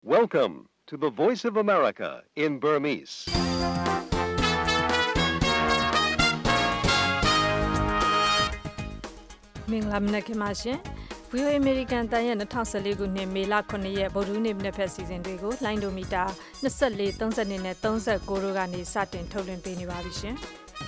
Welcome to the Voice of America in Burmese. ။မင်္ဂလာမနက်ခင်းပါရှင်။ VOA American တန်ရဲ့2014ခုနှစ်မေလ9ရက်ဗုဒ္ဓနေ့မနက်ဖက်စီစဉ်တွေကိုလိုင်းဒိုမီတာ24 32နဲ့39တို့ကနေစတင်ထုတ်လွှင့်ပေးနေပါပြီရှင်။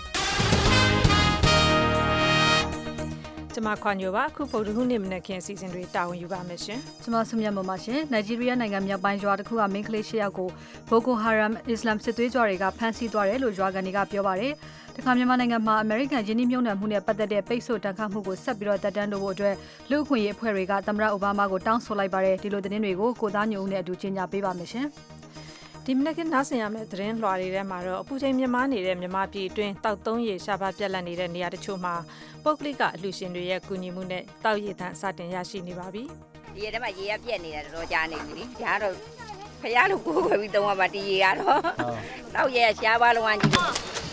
ကျွန်မခွန်ညိုပါအခုဗုဒ္ဓနေ့မနက်ခင်းစီစဉ်တွေတာဝန်ယူပါမယ်ရှင်။ကျွန်မဆုမြတ်မပါရှင်။နိုင်ဂျီးရီးယားနိုင်ငံမြောက်ပိုင်းရွာတစ်ခုကမင်းကလေး၈ယောက်ကိုဘိုကိုဟာရမ်အစ္စလာမ်စစ်သွေးကြွတွေကဖမ်းဆီးသွားတယ်လို့ရွာကန်တွေကပြောပါတယ်။တခါမြန်မာနိုင်ငံမှာအမေရိကန်ယင်းနှိမ့်နှံမှုနဲ့ပတ်သက်တဲ့ပိတ်ဆို့တန်ခတ်မှုကိုဆက်ပြီးတော့တက်တန်းလို့ဖို့အတွက်လူ့အခွင့်အရေးအဖွဲ့တွေကသမ္မတအိုဘားမားကိုတောင်းဆိုလိုက်ပါတယ်။ဒီလိုသတင်းတွေကိုကိုသားညိုဦးနဲ့အတူကြေညာပေးပါမယ်ရှင်။ဒီမနက်ကနားဆင်ရမယ့်သတင်းလွှာတွေထဲမှာတော့အပူချိန်မြင့်မားနေတဲ့မြန်မာပြည်အတွင်းတောက်သုံးရေရှားပါပြက်လက်နေတဲ့နေရာတချို့မှာပုဂ္ဂလိကအလှူရှင်တွေရဲ့ကူညီမှုနဲ့တောက်ရည်သန့်စတင်ရရှိနေပါပြီ။ဒီထဲမှာရေရပြက်နေတာတော့ကြားနေပြီ။ဒါကတော့ဖျားလို့ကိုယ်ပဲပြီးသုံးရမှာဒီရေကတော့တောက်ရရှားပါလုံးဝကြီးတယ်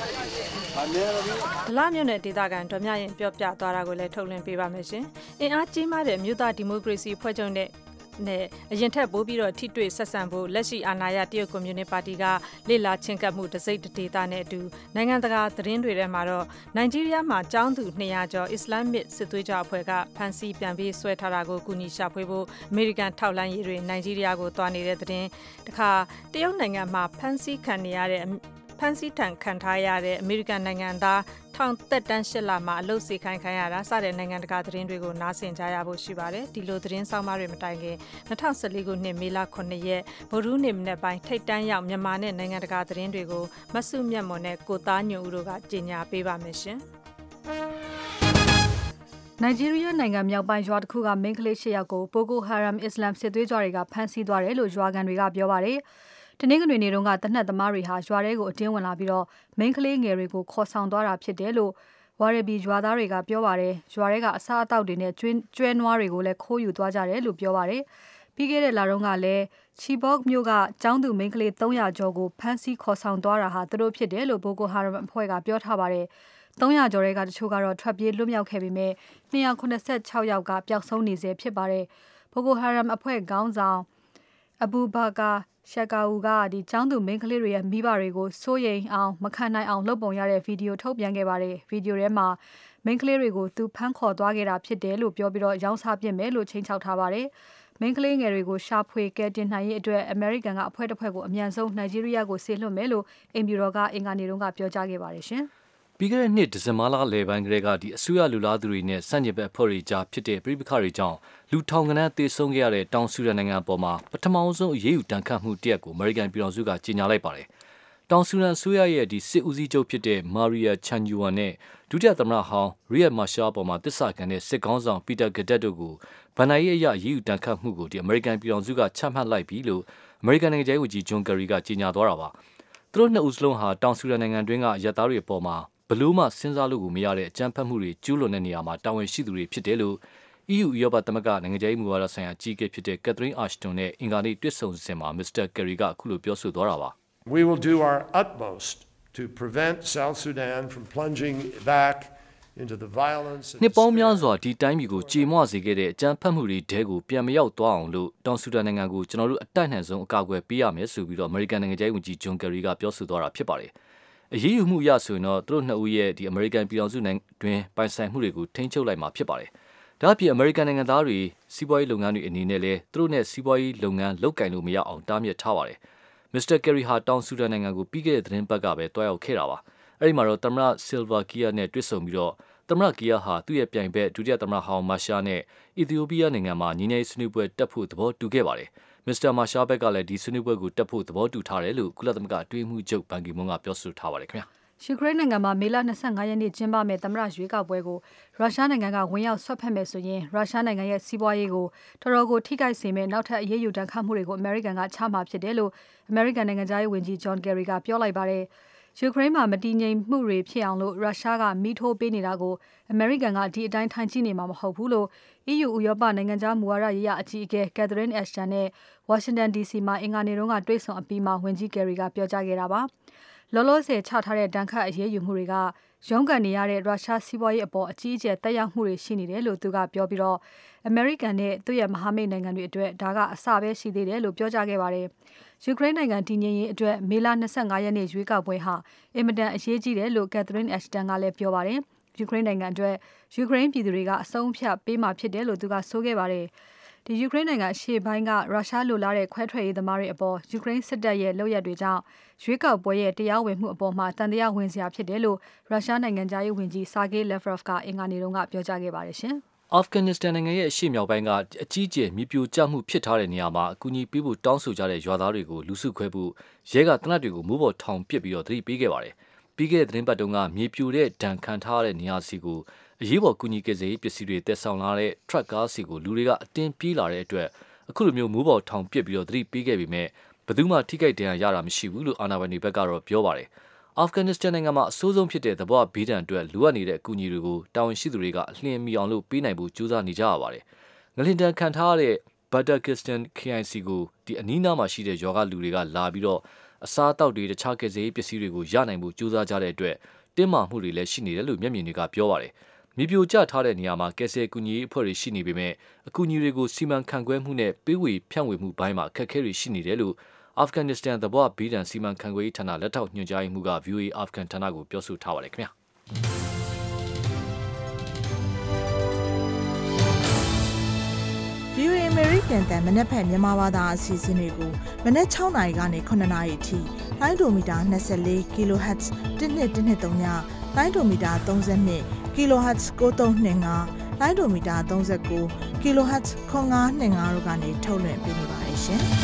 ။ဒလမြို့နယ်ဒေသခံဒေါ်မြရင်ပြောပြသွားတာကိုလည်းထုတ်လွှင့်ပေးပါမယ်ရှင်။အင်အားကြီးမားတဲ့မြို့သားဒီမိုကရေစီဖွဲ့ချုပ်နဲ့အရင်ထက်ပိုပြီးတော့ထိတွေ့ဆက်ဆံဖို့လက်ရှိအာဏာရတရုတ်ကွန်မြူနစ်ပါတီကလေ့လာချင်းကပ်မှုတစိမ့်ဒေသနဲ့အတူနိုင်ငံတကာသတင်းတွေထဲမှာတော့နိုင်ဂျီးရီးယားမှာကျောင်းသူ200ကျော်အစ္စလာမစ်စစ်သွေးကြွအဖွဲ့ကဖမ်းဆီးပြန်ပြီးဆွဲထားတာကိုကူညီရှာဖွေဖို့အမေရိကန်ထောက်လှမ်းရေးတွေနိုင်ဂျီးရီးယားကိုသွားနေတဲ့သတင်းတခါတရုတ်နိုင်ငံမှာဖမ်းဆီးခံထားရတဲ့အမေရိကန်နိုင်ငံသားထောင်သက်တမ်း8လမှာအလုပ်စေခိုင်းခံရတာစတဲ့နိုင်ငံတကာသတင်းတွေကိုနားဆင်ကြရဖို့ရှိပါတယ်ဒီလိုသတင်းဆောင်မတွေမတိုင်ခင်2014ခုနှစ်မေလ9ရက်ဗုဒ္ဓနေ့မနေ့ပိုင်းထိတ်တန်းရောက်မြန်မာနဲ့နိုင်ငံတကာသတင်းတွေကိုမဆုမြတ်မွန်နဲ့ကိုသားညိုဦးတို့ကကြေညာပေးပါမယ်ရှင်နိုင်ဂျီးရီးယားနိုင်ငံမြောက်ပိုင်းရွာတစ်ခုကမင်းကလေး၈ယောက်ကိုဘိုကိုဟာရမ်အစ္စလာမ်စစ်သွေးကြွတွေကဖမ်းဆီးသွားတယ်လို့ရွာကန်တွေကပြောပါတယ်တနင်္ဂနွေနေ့တုန်းကတနက်သမားတွေဟာရွာထဲကိုအတင်းဝင်လာပြီးတော့မိန်းကလေးငယ်တွေကိုခေါ်ဆောင်သွားတာဖြစ်တယ်လို့ဝါရဘီရွာသားတွေကပြောပါတယ်ရွာထဲကအစားအသောက်တွေနဲ့ကျွဲနွားတွေကိုလည်းခိုးယူသွားကြတယ်လို့ပြောပါတယ်ပြီးခဲ့တဲ့လတုန်းကလည်းချီဘော့မြို့ကကျောင်းသူမိန်းကလေး300ကျော်ကိုဖမ်းဆီးခေါ်ဆောင်သွားတာဟာသူတို့ဖြစ်တယ်လို့ဘိုကိုဟာရမ်အဖွဲ့ကပြောထားပါတယ်300ကျော်တွေကတချို့ကတော့ထွက်ပြေးလွတ်မြောက်ခဲ့ပေမဲ့286ယောက်ကပျောက်ဆုံးနေဆဲဖြစ်ပါတယ်ဘိုကိုဟာရမ်အဖွဲ့ခေါင်းဆောင်အဘူဘာကာရှက်ကာဦးကကျောင်းသူမိန်းကလေးတွေရဲ့မိဘတွေကိုစိုးရိမ်အောင်မခံနိုင်အောင်လုပ်ပုံရတဲ့ဗီဒီယိုထုတ်ပြန်ခဲ့ပါတယ်ဗီဒီယိုထဲမှာမိန်းကလေးတွေကိုသူဖမ်းခေါ်သွားခဲ့တာဖြစ်တယ်လို့ပြောပြီးတော့ရောင်းစားပစ်မယ်လို့ချိန်ချောက်ထားပါတယ်မိန်းကလေးငယ်တွေကိုရှာဖွေကယ်တင်နိုင်ရေးအတွက်အမေရိကန်ကအဖွဲ့တစ်ဖွဲ့ကိုအမြန်ဆုံးနိုင်ဂျီးရီးယားကိုဆေလွှတ်မယ်လို့အင်ဘီရောကအင်္ဂါနေ့တုန်းကပြောကြားခဲ့ပါတယ်ရှင်ပြီးခဲ့တဲ့နှစ်ဒီဇင်ဘာလလယ်ပိုင်းကတည်းကအစိုးရလူလားသူတွေနဲ့စန့်ကျင်ဘက်အဖွဲ့တွေကြားဖြစ်တဲ့ပြည်ပခါတွေကြောင့်လူထောင်ကနန်းသေဆုံးခဲ့ရတဲ့တောင်ဆူဒန်နိုင်ငံအပေါ်မှာပထမဆုံးအရေးယူတန်ခတ်မှုတရက်ကိုအမေရိကန်ပြည်ထောင်စုကကြေညာလိုက်ပါတယ်။တောင်ဆူဒန်အစိုးရရဲ့စစ်ဦးစီးချုပ်ဖြစ်တဲ့မာရီယာချန်ဂျူဝမ်နဲ့ဒုတိယသမ္မတဟောင်းရီယက်မာရှားပေါ်မှာတစ္ဆာခံတဲ့စစ်ကောင်းဆောင်ပီတာဂဒက်တို့ကိုဗန်နိုင်ရဲ့အရေးယူတန်ခတ်မှုကိုအမေရိကန်ပြည်ထောင်စုကချမှတ်လိုက်ပြီလို့အမေရိကန်နိုင်ငံခြားရေးဝန်ကြီးဂျွန်ကယ်ရီကကြေညာသွားတာပါ။သူတို့နှစ်ဦးစလုံးဟာတောင်ဆူဒန်နိုင်ငံတွင်းကရသားတွေအပေါ်မှာဘလို့မှစဉ်းစားလို့ကိုမရတဲ့အကြမ်းဖက်မှုတွေကျူးလွန်တဲ့နေရာမှာတာဝန်ရှိသူတွေဖြစ်တယ်လို့ EU ဥရောပသမဂ္ဂနိုင်ငံခြားရေးမူဝါဒဆိုင်ရာအကြီးအကဲဖြစ်တဲ့ကက်သရင်းအာရှတွန်နဲ့အင်္ဂါနေ့တွေ့ဆုံစဉ်မှာမစ္စတာကယ်ရီကအခုလိုပြောဆိုသွားတာပါ We will do our utmost to prevent South Sudan from plunging back into the violence နှစ်ပေါင်းများစွာဒီတိုင်းပြည်ကိုကြေမွစေခဲ့တဲ့အကြမ်းဖက်မှုတွေတဲကိုပြန်မရောက်သွားအောင်လို့တောင်ဆူဒန်နိုင်ငံကိုကျွန်တော်တို့အတိုက်အနှံဆုံးအကာအကွယ်ပေးရမယ်ဆိုပြီးတော့အမေရိကန်နိုင်ငံခြားရေးဝန်ကြီးဂျွန်ကယ်ရီကပြောဆိုသွားတာဖြစ်ပါတယ်အရေးယူမှုအရဆိုရင်တော့သူတို့နှစ်ဦးရဲ့အမေရိကန်ပြည်ထောင်စုနိုင်ငံတွင်ပိုင်ဆိုင်မှုတွေကိုထိန်းချုပ်လိုက်မှာဖြစ်ပါတယ်။ဒါ့အပြင်အမေရိကန်နိုင်ငံသားတွေစီးပွားရေးလုပ်ငန်းတွေအနေနဲ့လည်းသူတို့နဲ့စီးပွားရေးလုပ်ငန်းလုပ်ကင်လို့မရအောင်တားမြစ်ထားပါတယ်။မစ္စတာကယ်ရီဟာတောင်ဆူဒန်နိုင်ငံကိုပြီးခဲ့တဲ့သတင်းပတ်ကပဲတွားရောက်ခဲ့တာပါ။အဲဒီမှာတော့သမ္မတဆစ်လ်ဗာကီယာနဲ့တွေ့ဆုံပြီးတော့သမ္မတကီယာဟာသူ့ရဲ့ပြိုင်ဘက်ဒုတိယသမ္မတဟောင်းမာရှာနဲ့အီသီယိုးပီးယားနိုင်ငံမှာညီနေဆွေးနွေးပွဲတက်ဖို့သဘောတူခဲ့ပါတယ်။မစ္စတာမာရှာဘက်ကလည်းဒီဆွေးနွေးပွဲကိုတက်ဖို့သဘောတူထားတယ်လို့ကုလသမဂ္ဂအတွင်းမှုချုပ်ဘန်ကီမွန်ကပြောဆိုထားပါတယ်ခင်ဗျာ။ယူကရိန်းနိုင်ငံမှာမေလ25ရက်နေ့ကျင်းပမယ့်သမ္မတရွေးကောက်ပွဲကိုရုရှားနိုင်ငံကဝင်ရောက်ဆွတ်ဖက်မယ်ဆိုရင်ရုရှားနိုင်ငံရဲ့စီးပွားရေးကိုတော်တော်ကိုထိခိုက်စေမယ့်နောက်ထပ်အရေးယူတန်ခတ်မှုတွေကိုအမေရိကန်ကချမှတ်ဖြစ်တယ်လို့အမေရိကန်နိုင်ငံသားရေးဝန်ကြီးဂျွန်ကယ်ရီကပြောလိုက်ပါတယ်။ယူကရိန်းမှာမတည်ငြိမ်မှုတွေဖြစ်အောင်လို့ရုရှားကမိထိုးပေးနေတာကိုအမေရိကန်ကဒီအတိုင်းထိုင်ကြည့်နေမှာမဟုတ်ဘူးလို့ EU ဥရောပနိုင်ငံသားမူဝါဒရေးရာအကြီးအကဲကက်သရင်းအက်ရှ်တန်နဲ့ဝါရှင်တန် DC မှာအင်္ဂါနေ့တုန်းကတွေ့ဆုံအပြီးမှာဝန်ကြီးကယ်ရီကပြောကြားခဲ့တာပါ။လောလောဆယ်ချထားတဲ့တန်ခတ်အရေးယူမှုတွေကရုန်းကန်နေရတဲ့ရုရှားစီးပွားရေးအပေါ်အကြီးအကျယ်တက်ရောက်မှုတွေရှိနေတယ်လို့သူကပြောပြီးတော့အမေရိကန်နဲ့သူ့ရဲ့မဟာမိတ်နိုင်ငံတွေအတွက်ဒါကအစပဲရှိသေးတယ်လို့ပြောကြားခဲ့ပါတယ်။ယူကရိန်းနိုင်ငံတည်ငြိမ်ရေးအတွက်မေလ25ရက်နေ့ရွေးကောက်ပွဲဟာအင်မတန်အရေးကြီးတယ်လို့ Catherine Ashton ကလည်းပြောပါတယ်။ယူကရိန်းနိုင်ငံအတွက်ယူကရိန်းပြည်သူတွေကအဆုံးအဖြတ်ပေးမှာဖြစ်တယ်လို့သူကဆိုခဲ့ပါတယ်။ဒီယူကရိန်းနိုင်ငံရှေ့ပိုင်းကရုရှားလိုလားတဲ့ခွဲထွက်ရေးသမားတွေအပေါ်ယူကရိန်းစစ်တပ်ရဲ့လုပ်ရက်တွေကြောင့်ရွေးကောက်ပွဲရဲ့တရားဝင်မှုအပေါ်မှာတန်တရားဝင်စရာဖြစ်တယ်လို့ရုရှားနိုင်ငံသားရေးဝန်ကြီး Sergei Lavrov ကအင်္ဂါနေ့တုန်းကပြောကြားခဲ့ပါတယ်ရှင်။အာဖဂန်နစ္စတန်နိုင်ငံရဲ့အရှေ့မြောက်ပိုင်းကအကြီးအကျယ်မြေပြိုကျမှုဖြစ်ထားတဲ့နေရာမှာအကူအညီပေးဖို့တောင်းဆိုကြတဲ့ရွာသားတွေကိုလူစုခွဲဖို့ရဲကတနက်တွေကိုမိုးပေါ်ထောင်ပစ်ပြီးတော့သတိပေးခဲ့ပါတယ်။ပြီးခဲ့တဲ့သတင်းပတ်တုန်းကမြေပြိုတဲ့ဒဏ်ခံထားရတဲ့နေရာစီကိုအရေးပေါ်ကူညီကယ်ဆယ်ရေးပစ္စည်းတွေတက်ဆောင်လာတဲ့ထရက်ကားစီကိုလူတွေကအတင်းပြေးလာတဲ့အတွက်အခုလိုမျိုးမိုးပေါ်ထောင်ပစ်ပြီးတော့သတိပေးခဲ့ပေမဲ့ဘယ်သူမှထိခိုက်ဒဏ်ရာရတာမရှိဘူးလို့အာဏာပိုင်တွေဘက်ကတော့ပြောပါတယ်။အာဖဂန်နစ္စတန်နိုင်ငံမှာအဆိုးဆုံးဖြစ်တဲ့သဘောဘေးဒဏ်အတွက်လိုအပ်နေတဲ့အကူအညီတွေကိုတာဝန်ရှိသူတွေကအလျင်မီအောင်လို့ပေးနိုင်ဖို့ကြိုးစားနေကြရပါတယ်။ငလင်တန်ခံထားရတဲ့ဘတ်တာကစ္စတန် KIC ကိုဒီအနီးနားမှာရှိတဲ့ရွာကလူတွေကလာပြီးတော့အစားအသောက်တွေတခြားကယ်ဆယ်ရေးပစ္စည်းတွေကိုရနိုင်ဖို့ကြိုးစားကြတဲ့အတွက်တင်းမာမှုတွေလည်းရှိနေတယ်လို့မျက်မြင်တွေကပြောပါတယ်။မြေပြိုကျထားတဲ့နေရာမှာကယ်ဆယ်ကူညီရေးအဖွဲ့တွေရှိနေပေမဲ့အကူအညီတွေကိုစီမံခန့်ခွဲမှုနဲ့ပေးဝေဖြန့်ဝေမှုဘိုင်းမှာအခက်အခဲတွေရှိနေတယ်လို့အာဖဂန်နစ္စတန်သဘောဘေးဒဏ်စီမံခန့်ခွဲရေးဌာနလက်ထောက်ညွှန်ကြားရေးမှူးက VOA အာဖဂန်ဌာနကိုပြောဆိုထားပါတယ်ခင်ဗျာ။ VOA American တန်မနက်ဖြန်မြန်မာဘာသာအစီအစဉ်တွေကိုမနက်6နာရီကနေ9နာရီအထိလိုင်းဒိုမီတာ24 kHz 1213ညလိုင်းဒိုမီတာ32 kHz 9325လိုင်းဒိုမီတာ39 kHz 9525တို့ကနေထုတ်လွှင့်ပေးနေပါတယ်ရှင်။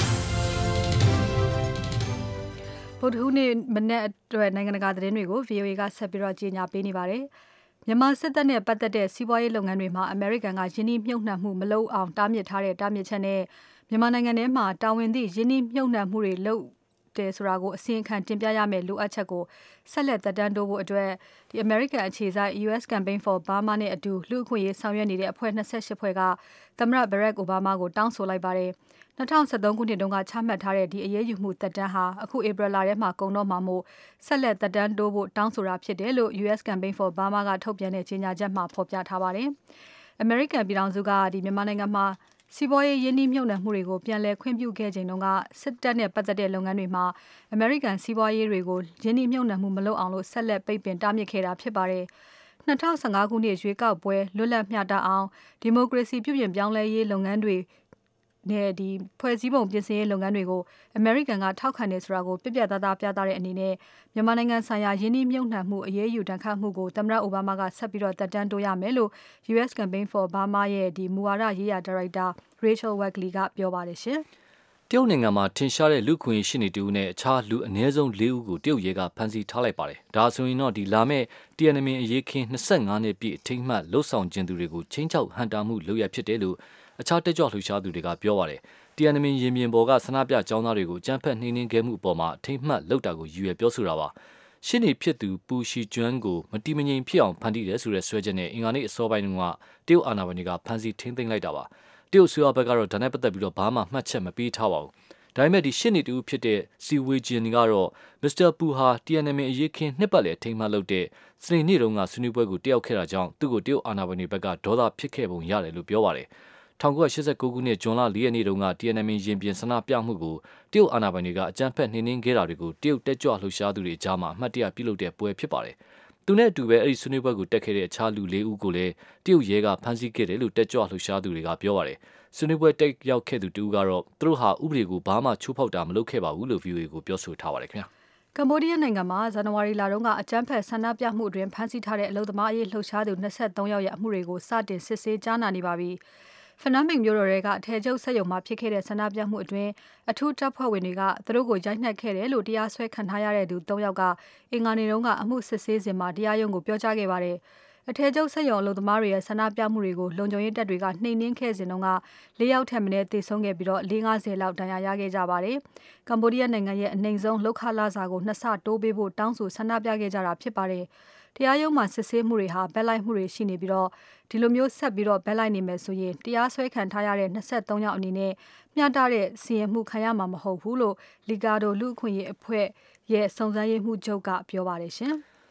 ဗုဒ္ဓဟူးနေ့မနက်အတွက်နိုင်ငံတကာသတင်းတွေကို VOA ကဆက်ပြီးတော့ကြီးညာပေးနေပါတယ်။မြန်မာစစ်တပ်နဲ့ပတ်သက်တဲ့စီးပွားရေးလုပ်ငန်းတွေမှာအမေရိကန်ကယင်းနှိမ့်မြုပ်နှံမှုမလုပ်အောင်တားမြစ်ထားတဲ့တားမြစ်ချက်နဲ့မြန်မာနိုင်ငံထဲမှာတာဝန်သည့်ယင်းနှိမ့်မြုပ်နှံမှုတွေလုပ်တယ်ဆိုတာကိုအစီရင်ခံတင်ပြရမယ်လိုအပ်ချက်ကိုဆက်လက်သက်တမ်းတိုးဖို့အတွက်ဒီ American အခြေစိုက် US Campaign for Burma နဲ့အတူလူ့အခွင့်အရေးဆောင်ရွက်နေတဲ့အဖွဲ့28ဖွဲ့ကသမ္မတ Barack Obama ကိုတောင်းဆိုလိုက်ပါတယ်။2013ခုနှစ်တုန်းကချမှတ်ထားတဲ့ဒီအရေးယူမှုသက်တမ်းဟာအခုဧပြီလထဲမှာကုန်တော့မှာမို့ဆက်လက်သက်တမ်းတိုးဖို့တောင်းဆိုတာဖြစ်တယ်လို့ US Campaign for Burma ကထုတ်ပြန်တဲ့ကြေညာချက်မှာဖော်ပြထားပါတယ်။ American ပြည်ထောင်စုကဒီမြန်မာနိုင်ငံမှာစီးပွားရေးယင်းနှိမ့်မြုပ်နှံမှုတွေကိုပြန်လည်ခွင့်ပြုခဲ့ချိန်တုန်းကစစ်တပ်နဲ့ပတ်သက်တဲ့လုပ်ငန်းတွေမှာ American စီးပွားရေးတွေကိုယင်းနှိမ့်မြုပ်နှံမှုမလုပ်အောင်လို့ဆက်လက်ပိတ်ပင်တားမြစ်ခဲ့တာဖြစ်ပါတယ်။2015ခုနှစ်ရွေးကောက်ပွဲလွတ်လပ်မျှတအောင်ဒီမိုကရေစီပြုပြင်ပြောင်းလဲရေးလုပ်ငန်းတွေနဲ့ဒီဖွဲ့စည်းပုံပြင်ဆင်ရေးလုပ်ငန်းတွေကို American ကထောက်ခံနေဆိုတာကိုပြပြသားသားပြသတဲ့အနေနဲ့မြန်မာနိုင်ငံဆိုင်ရာယင်းနှိမ့်မြုပ်နှံမှုအရေးယူတန်ခတ်မှုကိုသမ္မတအိုဘားမားကဆက်ပြီးတော့တက်တန်းတိုးရမယ်လို့ US Campaign for Burma ရဲ့ဒီမူဝါဒရေးရာဒါရိုက်တာ Rachel Wackley ကပြောပါတယ်ရှင်။တရုတ်နိုင်ငံမှာထင်ရှားတဲ့လူခွင့်ရှိနေတူနဲ့အခြားလူအနည်းဆုံး4ဦးကိုတရုတ်ရဲကဖမ်းဆီးထားလိုက်ပါတယ်။ဒါဆိုရင်တော့ဒီလာမဲ့Tiananmenအရေးခင်း25နှစ်ပြည့်အထိမ်းအမှတ်လှုပ်ဆောင်ခြင်းသူတွေကိုချင်းချောက်ဟန်တာမှုလုပ်ရဖြစ်တယ်လို့အခြားတက်ကြွလှုပ်ရှားသူတွေကပြောပါတယ်။ Tiananmen ရင်ပြင်ပေါ်ကဆန္ဒပြကျောင်းသားတွေကိုကြမ်းဖက်နှိမ်နင်းခဲ့မှုအပေါ်မှာအထိမ်းအမှတ်လုပ်တာကိုရည်ရွယ်ပြောဆိုတာပါ။ရှင်းနေဖြစ်သူပူရှီကျွမ်းကိုမတိမငြိမ်ဖြစ်အောင်ဖန်တီးတယ်ဆိုတဲ့ဆွဲချက်နဲ့အင်္ဂါနေ့အစောပိုင်းကတရုတ်အာဏာပိုင်တွေကဖမ်းဆီးထိန်းသိမ်းလိုက်တာပါ။တရုတ်ဆိုရဘက်ကတော့ဒါနဲ့ပတ်သက်ပြီးတော့ဘာမှမှတ်ချက်မပေးထားပါဘူး။ဒါပေမဲ့ဒီရှင်းနေတူဖြစ်တဲ့စီဝေဂျင်ကတော့မစ္စတာပူဟာ Tiananmen အရေးခင်းနှစ်ပတ်လည်အထိမ်းအမှတ်လုပ်တဲ့စနေနေ့တုန်းကဆွေးနွေးပွဲကိုတက်ရောက်ခဲ့တာကြောင့်သူ့ကိုတရုတ်အာဏာပိုင်တွေဘက်ကဒေါသဖြစ်ခဲ့ပုံရတယ်လို့ပြောပါတယ်။1989ခုနှစ်ဇွန်လ4ရက်နေ့တုန်းက Tiananmen ရင်ပြင်ဆန္ဒပြမှုကိုတရုတ်အာဏာပိုင်တွေကအကြမ်းဖက်နှိမ်နင်းခဲ့တာတွေကိုတရုတ်တက်ကြွလှုပ်ရှားသူတွေအကြားမှာအမှတ်တရပြုလုပ်တဲ့ပွဲဖြစ်ပါတယ်။သူနဲ့အတူပဲအဲ့ဒီဆွေးနွေးပွဲကိုတက်ခဲ့တဲ့အခြားလူ4ဦးကိုလည်းတရုတ်ရဲကဖမ်းဆီးခဲ့တယ်လို့တက်ကြွလှုပ်ရှားသူတွေကပြောပါတယ်။ဆွေးနွေးပွဲတက်ရောက်ခဲ့သူတူကတော့သူတို့ဟာဥပဒေကိုဘာမှချိုးဖောက်တာမလုပ်ခဲ့ပါဘူးလို့ VOA ကိုပြောဆိုထားပါတယ်ခင်ဗျာ။ကမ္ဘောဒီးယားနိုင်ငံမှာဇန်နဝါရီလတုန်းကအကြမ်းဖက်ဆန္ဒပြမှုအတွင်းဖမ်းဆီးထားတဲ့အလုံသမားအရေးလှုပ်ရှားသူ23ယောက်ရဲ့အမှုတွေကိုစတင်စစ်ဆေးကြားနာနေပါပြီ။ဖနန်းမင်မြို့တော်ကအထည်ချုပ်စက်ရုံမှာဖြစ်ခဲ့တဲ့ဆန္ဒပြမှုအတွင်းအထူးတပ်ဖွဲ့ဝင်တွေကသူတို့ကိုရိုက်နှက်ခဲ့တယ်လို့တရားစွဲခံထားရတဲ့သူ3ယောက်ကအင်္ဂါနေ့တုန်းကအမှုစစ်ဆေးစဉ်မှာတရားရုံးကိုပြောကြားခဲ့ပါတယ်။အထည်ချုပ်စက်ရုံအလုပ်သမားတွေရဲ့ဆန္ဒပြမှုတွေကိုလုံခြုံရေးတပ်တွေကနှိမ်နင်းခဲ့စဉ်တုန်းက4ယောက်ထက်မနည်းသေဆုံးခဲ့ပြီးတော့50လောက်ဒဏ်ရာရခဲ့ကြပါတယ်။ကမ္ဘောဒီးယားနိုင်ငံရဲ့အနိုင်ဆုံးလောက်ခလာစာကို2ဆတိုးပေးဖို့တောင်းဆိုဆန္ဒပြခဲ့ကြတာဖြစ်ပါတယ်။တရားရုံးမှာစစ်ဆေးမှုတွေဟာဘက်လိုက်မှုတွေရှိနေပြီးတော့ဒီလိုမျိုးဆက်ပြီးတော့ဘက်လိုက်နေမယ်ဆိုရင်တရားစွဲခံထားရတဲ့23ယောက်အနေနဲ့မျှတတဲ့စီရင်မှုခံရမှာမဟုတ်ဘူးလို့လီဂါဒိုလူ့အခွင့်အရေးအဖွဲ့ရဲ့စုံစမ်းရေးမှူးချုပ်ကပြောပါတယ်ရှင်။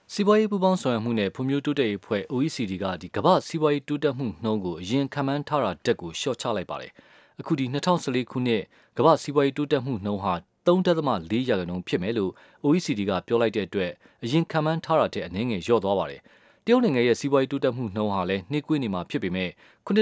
စီးပွားရေးပူးပေါင်းဆောင်ရွက်မှုနဲ့ဖွံ့ဖြိုးတိုးတက်ရေးအဖွဲ့ OECD ကကမ္ဘာစီးပွားရေးတိုးတက်မှုနှုန်းကိုအရင်ခန့်မှန်းထားတာတက်ကိုလျှော့ချလိုက်ပါတယ်။အခုဒီ2014ခုနှစ်ကမ္ဘာစီးပွားရေးတိုးတက်မှုနှုန်းဟာ3.4 ရာခိုင်နှုန်းဖြစ်မယ်လို့ OECD ကပြောလိုက်တဲ့အတွက်အရင်ခန့်မှန်းထားတာတဲ့အနည်းငယ်လျော့သွားပါတယ်။တရုတ်နိုင်ငံရဲ့စီးပွားရေးတိုးတက်မှုနှုန်းဟာလည်းနှေးကွေးနေမှာဖြစ်ပေမဲ့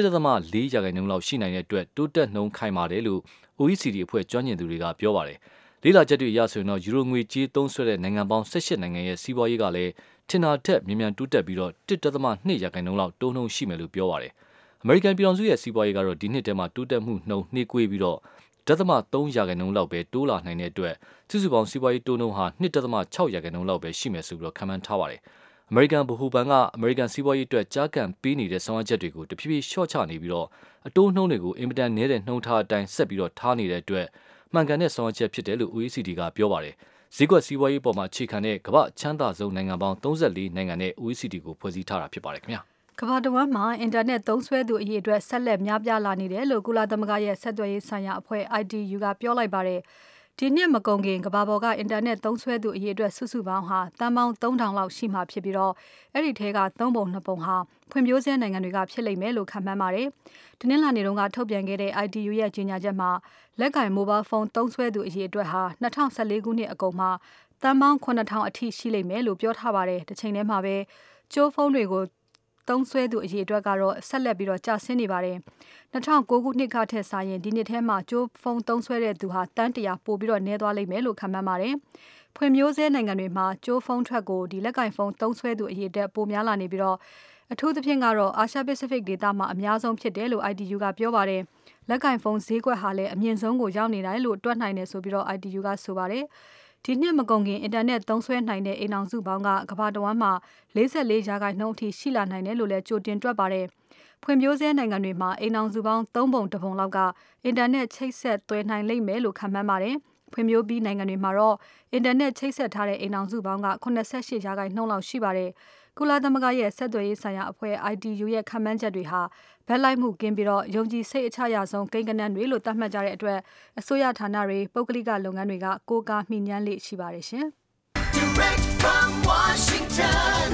9.4 ရာခိုင်နှုန်းလောက်ရှိနိုင်တဲ့အတွက်တိုးတက်နှုန်းခိုင်မာတယ်လို့ OECD အဖွဲ့ကျွမ်းကျင်သူတွေကပြောပါတယ်။လေးလာချက်တွေအရဆိုရင်တော့ယူရိုငွေကြေးသုံးစွဲတဲ့နိုင်ငံပေါင်း18နိုင်ငံရဲ့စီးပွားရေးကလည်းထင်တာထက်မြန်တိုးတက်ပြီးတော့1.2 ရာခိုင်နှုန်းလောက်တိုးနှုန်းရှိမယ်လို့ပြောပါတယ်။အမေရိကန်ပြည်ထောင်စုရဲ့စီးပွားရေးကတော့ဒီနှစ်ထဲမှာတိုးတက်မှုနှုန်းနှေးကွေးပြီးတော့3 ရာခိုင်နှုန်းလောက်ပဲတိုးလာနိုင်တဲ့အတွက်စုစုပေါင်းစီးပွားရေးတိုးနှုန်းဟာ2.6 ရာခိုင်နှုန်းလောက်ပဲရှိမယ်ဆိုပြီးတော့ခန့်မှန်းထားပါတယ်။အမေရိကန်ဗဟိုဘဏ်ကအမေရိကန်စီးပွားရေးအတွက်ကြားကန်ပေးနေတဲ့ဆောင်ရွက်ချက်တွေကိုတဖြည်းဖြည်းလျှော့ချနေပြီးတော့အတိုးနှုန်းတွေကိုအင်မတန်နည်းတဲ့နှုန်းထားအတိုင်းဆက်ပြီးတော့ထားနေတဲ့အတွက်မှန်ကန်တဲ့ဆောင်ရွက်ချက်ဖြစ်တယ်လို့ OECD ကပြောပါတယ်။ဈေးကွက်စီးပွားရေးပေါ်မှာအခြေခံတဲ့ကမ္ဘာချမ်းသာဆုံးနိုင်ငံပေါင်း34နိုင်ငံနဲ့ OECD ကိုဖွဲ့စည်းထားတာဖြစ်ပါတယ်ခင်ဗျာကမ္ဘာတဝန်းမှာအင်တာနက်သုံးစွဲသူအရေအတွက်ဆက်လက်များပြားလာနေတယ်လို့ကုလသမဂ္ဂရဲ့ဆက်သွယ်ရေးဆိုင်ရာအဖွဲ့ ITU ကပြောလိုက်ပါတယ်။ဒီနှစ်မကုန်ခင်ကမ္ဘာပေါ်ကအင်တာနက်သုံးစွဲသူအရေအတွက်စုစုပေါင်းဟာတန်ပေါင်း3000လောက်ရှိမှဖြစ်ပြီးတော့အဲ့ဒီထဲက3ပုံ2ပုံဟာဖွံ့ဖြိုးဆဲနိုင်ငံတွေကဖြစ်လိမ့်မယ်လို့ခန့်မှန်းပါတယ်။ဒီနေ့လာနေတုန်းကထုတ်ပြန်ခဲ့တဲ့ ITU ရဲ့ကြေညာချက်မှာလက်ကင်မိုဘိုင်းဖုန်းသုံးစွဲသူအရေအတွက်ဟာ2014ခုနှစ်အကုန်မှာတန်ပေါင်း9000အထိရှိလိမ့်မယ်လို့ပြောထားပါတယ်။တစ်ချိန်တည်းမှာပဲကျိုးဖုန်းတွေကိုသုံးစွဲသူအရေအတွက်ကတော့ဆက်လက်ပြီးတော့ကျဆင်းနေပါတယ်။2009ခုနှစ်ကထက်စာရင်ဒီနှစ်ထဲမှာကျိုးဖုန်းသုံးစွဲတဲ့သူဟာတန်း100ပိုပြီးတော့နည်းသွားလိမ့်မယ်လို့ခန့်မှန်းပါတယ်။ဖွံ့ဖြိုးဆဲနိုင်ငံတွေမှာကျိုးဖုန်းထွက်ကိုဒီလက်ကင်ဖုန်းသုံးစွဲသူအရေအတွက်ပိုများလာနေပြီးတော့အထူးသဖြင့်ကတော့အာရှပစိဖိတ်ဒေသမှာအများဆုံးဖြစ်တယ်လို့ ITU ကပြောပါတယ်။လက်ကင်ဖုန်းဈေးကွက်ဟာလည်းအမြင့်ဆုံးကိုရောက်နေတယ်လို့တွက်နိုင်တယ်ဆိုပြီးတော့ ITU ကဆိုပါတယ်။ဒီနှစ်မကုန်ခင်အင်တာနက်သုံးစွဲနိုင်တဲ့အိမ်အောင်စုပေါင်းကကမ္ဘာတဝန်းမှာ44ရာခိုင်နှုန်းအထိရှိလာနိုင်တယ်လို့လည်းကြိုတင်တွက်ပါတယ်။ဖွံ့ဖြိုးဆဲနိုင်ငံတွေမှာအိမ်အောင်စုပေါင်း3ပုံ1ပုံလောက်ကအင်တာနက်ချိတ်ဆက်သွဲနိုင်လိမ့်မယ်လို့ခန့်မှန်းပါတယ်။ဖွံ့ဖြိုးပြီးနိုင်ငံတွေမှာတော့အင်တာနက်ချိတ်ဆက်ထားတဲ့အိမ်အောင်စုပေါင်းက88ရာခိုင်နှုန်းလောက်ရှိပါတယ်။ကုလသမဂ္ဂရဲ့ဆက်သွယ်ရေးဆိုင်ရာအဖွဲ့ ITU ရဲ့ခန့်မှန်းချက်တွေဟာဘက်လိုက်မှုကင်းပြီးတော့ယုံကြည်စိတ်အချရဆုံးကိန်းဂဏန်းတွေလို့သတ်မှတ်ကြတဲ့အတွက်အစိုးရဌာနတွေပုဂ္ဂလိကလုပ်ငန်းတွေကကိုးကားမှီညမ်းလေ့ရှိပါတယ်ရှင်။ Direct from Washington,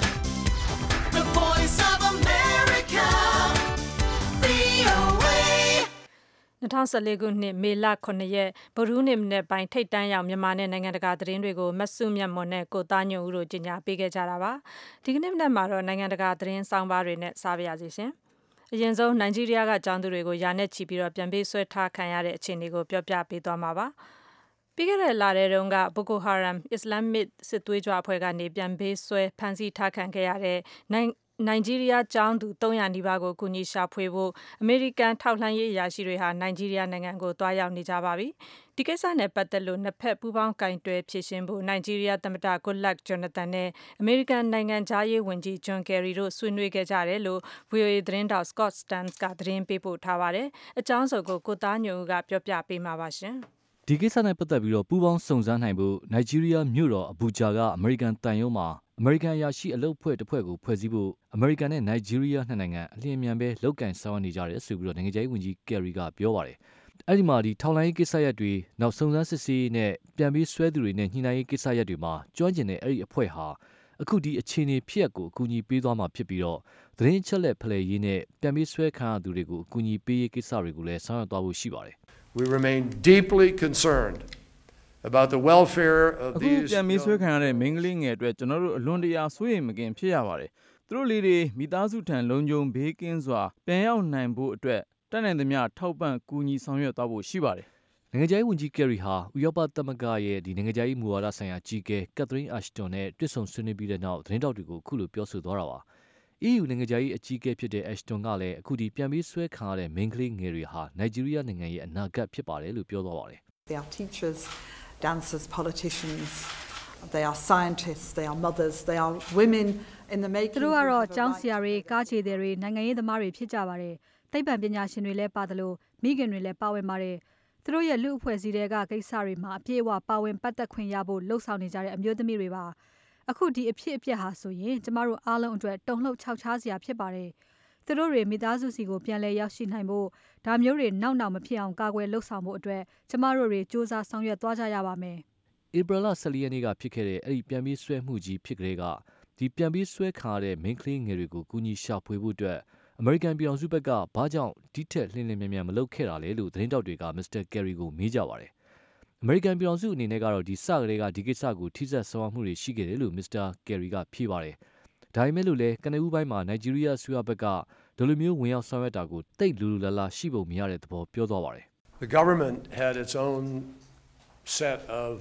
the Voice of America, VOA 2014ခုနှစ်မေလ9ရက်ဗုဒ္ဓဟူးနေ့မနေ့ပိုင်းထိတ်တန့်ရောက်မြန်မာနဲ့နိုင်ငံတကာသတင်းတွေကိုမဆုမြတ်မွန်နဲ့ကိုသားညွန့်ဦးတို့ကြီးညာပေးခဲ့ကြတာပါဒီကနေ့မနက်မှာတော့နိုင်ငံတကာသတင်းစောင်းပါးတွေနဲ့စားပါရစေရှင်အရင်ဆုံးနိုင်ဂျီးရီးယားကကျောင်းသူတွေကိုယာနဲ့ချီပြီးတော့ပြန်ပေးဆွဲထားခံရတဲ့အခြေအနေကိုပြောပြပေးသွားမှာပါပြီးခဲ့တဲ့လထဲတုန်းကဘိုကိုဟာရမ်အစ္စလာမစ်စစ်သွေးကြွအဖွဲ့ကနေပြန်ပေးဆွဲဖမ်းဆီးထားခံခဲ့ရတဲ့နိုင်ဂျီးရီးယားကျောင်းသူ300နီးပါးကိုကူညီရှာဖွေဖို့အမေရိကန်ထောက်လှမ်းရေးအရာရှိတွေဟာနိုင်ဂျီးရီးယားနိုင်ငံကိုတွားရောက်နေကြပါပြီ။ဒီကိစ္စနဲ့ပတ်သက်လို့နှစ်ဖက်ပူးပေါင်းကင်တွယ်ဖြေရှင်းဖို့နိုင်ဂျီးရီးယားသမ္မတ Goodluck Jonathan နဲ့အမေရိကန်နိုင်ငံသားရေးဝန်ကြီး John Kerry တို့ဆွေးနွေးခဲ့ကြတယ်လို့ VOA သတင်းတောက် Scott Stearns ကသတင်းပေးပို့ထားပါတယ်။အကြောင်းစုံကိုသားညွန့်ဦးကပြောပြပေးမှာပါရှင်။ဒီကိစ္စနဲ့ပတ်သက်ပြီးတော့ပူးပေါင်းစုံစမ်းနိုင်ဖို့နိုင်ဂျီးရီးယားမြို့တော်အဘူဂျာကအမေရိကန်တန်ယုံမှာအမေရိကန်အရာရှိအလုပ်အဖွဲ့တစ်ဖွဲ့ကိုဖွဲ့စည်းဖို့အမေရိကန်နဲ့နိုင်ဂျီးရီးယားနှစ်နိုင်ငံအလျင်အမြန်ပဲလောက်ကင်ဆောင်နေကြတယ်ဆိုပြီးတော့နိုင်ငံခြားရေးဝန်ကြီးကယ်ရီကပြောပါတယ်။အဲ့ဒီမှာဒီထောက်လှမ်းရေးကိစ္စရပ်တွေနောက်စုံစမ်းစစ်ဆေးနဲ့ပြန်ပြီးဆွဲသူတွေနဲ့ညှိနှိုင်းရေးကိစ္စရပ်တွေမှာကျွမ်းကျင်တဲ့အဲ့ဒီအဖွဲ့ဟာအခုဒီအခြေအနေဖြစ်ရပ်ကိုအကူအညီပေးသွားမှာဖြစ်ပြီးတော့သတင်းအချက်လက်ဖလှယ်ရေးနဲ့ပြန်ပြီးဆွဲခံရသူတွေကိုအကူအညီပေးရေးကိစ္စတွေကိုလည်းဆောင်ရွက်သွားဖို့ရှိပါတယ်။ We remain deeply concerned about the welfare of these ပြန်ပြီးဆွဲခံရတဲ့မိန်းကလေးငယ်အတွက်ကျွန်တော်တို့အလွန်တရာစိုးရိမ်မကင်းဖြစ်ရပါတယ်။သူတို့လေးတွေမိသားစုထံလုံခြုံဘေးကင်းစွာပြန်ရောက်နိုင်ဖို့အတွက်တတ်နိုင်သမျှထောက်ပံ့ကူညီဆောင်ရွက်သွားဖို့ရှိပါတယ်။နိုင်ငံခြားရေးဝန်ကြီးကယ်ရီဟာဥရောပသမဂ္ဂရဲ့ဒီနိုင်ငံခြားရေးမူဝါဒဆိုင်ရာကြီးကဲကက်သရင်းအာရှ်တွန်နဲ့တွေ့ဆုံဆွေးနွေးပြီးတဲ့နောက်သတင်းတောက်တွေကိုအခုလိုပြောဆိုသွားတာပါ။ EU နိုင်ငံခြားရေးအကြီးအကဲဖြစ်တဲ့အာရှ်တွန်ကလည်းအခုဒီပြန်ပြီးဆွဲခံရတဲ့မိန်းကလေးငယ်တွေဟာနိုင်ဂျီးရီးယားနိုင်ငံရဲ့အနာဂတ်ဖြစ်ပါတယ်လို့ပြောသွားပါတယ်။ They are teachers, dancers, politicians, they are scientists, they are mothers, they are women in the making. သူတို့ကတော့ကျောင်းဆရာတွေကားခြေတွေနိုင်ငံရေးသမားတွေဖြစ်ကြပါတယ်။သိပ္ပံပညာရှင်တွေလည်းပါတယ်လို့မိခင်တွေလည်းပါဝင်ပါတယ်။သူတို့ရဲ့လူအဖွဲ့အစည်းတွေကကိစ္စတွေမှာအပြည့်အဝပါဝင်ပတ်သက်ခွင့်ရဖို့လှုံ့ဆော်နေကြတဲ့အမျိုးသမီးတွေပါ။အခုဒီအဖြစ်အပျက်ဟာဆိုရင်ကျမတို့အားလုံးအတွက်တုန်လှုပ်ခြောက်ခြားစရာဖြစ်ပါတယ်။သူတို့တွေမိသားစုစီကိုပြန်လည်ရောက်ရှိနိုင်ဖို့ဒါမျိုးတွေနောက်မဖြစ်အောင်ကာကွယ်လှုပ်ဆောင်ဖို့အတွက်ကျမတို့တွေစ조사ဆောင်ရွက်သွားကြရပါမယ်။ဧပြီလ14ရက်နေ့ကဖြစ်ခဲ့တဲ့အဲ့ဒီပြန်ပြီးဆွဲမှုကြီးဖြစ်ကလေးကဒီပြန်ပြီးဆွဲခံရတဲ့မိန်းကလေးငယ်တွေကိုကူညီရှာဖွေဖို့အတွက်အမေရိကန်ပြည်ထောင်စုဘက်ကဘာကြောင့်ဒီထက်လျင်လျင်မြန်မြန်မလုပ်ခဲ့တာလဲလို့သတင်းတောက်တွေကမစ္စတာကယ်ရီကိုမေးကြပါတယ်အမေရိကန်ပြည်ထောင်စုအနေနဲ့ကတော့ဒီစကလေးကဒီကိစ္စကိုထိစပ်ဆောင်ရွက်မှုတွေရှိခဲ့တယ်လို့မစ္စတာကယ်ရီကဖြေပါတယ်ဒါပေမဲ့လို့လည်းကနဦးပိုင်းမှာနိုင်ဂျီးရီးယားအစိုးရဘက်ကဒီလိုမျိုးဝင်ရောက်ဆောင်ရွက်တာကိုတိတ်လူလူလာလာရှိပုံမရတဲ့သဘောပြောသွားပါတယ် The government had its own set of